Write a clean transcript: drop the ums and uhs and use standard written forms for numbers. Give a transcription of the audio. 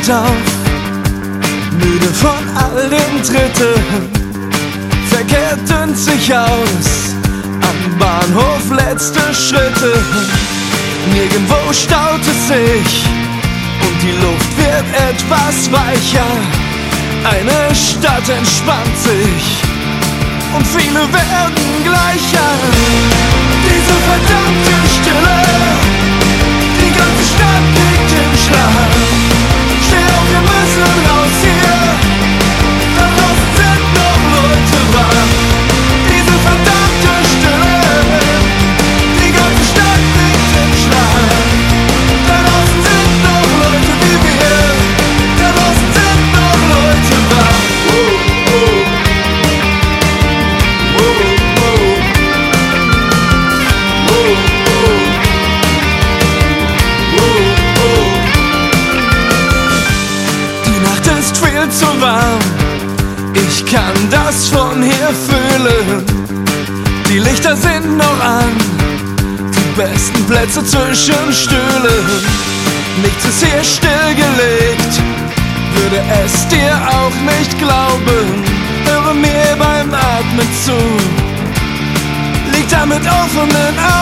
steht auf, müde von all den Tritten. Verkehr dünnt sich aus, am Bahnhof letzte Schritte. Nirgendwo staut es sich und die Luft wird etwas weicher. Eine Stadt entspannt sich und viele werden gleicher. Diese verdammte Stille, die ganze Stadt liegt im Schlaf. Steh auf, wir müssen raus hier, da draußen sind noch Leute wach. Diese verdammte Stille, die ganze Stadt liegt im Schlaf. Da draußen sind noch Leute wie wir, da draußen sind noch Leute wach. Die Nacht ist viel zu warm, ich kann das von hier fühlen. Die Lichter sind noch an, die besten Plätze zwischen Stühlen. Nichts ist hier stillgelegt, würde es dir auch nicht glauben. Höre mir beim Atmen zu, lieg da mit offenen Augen.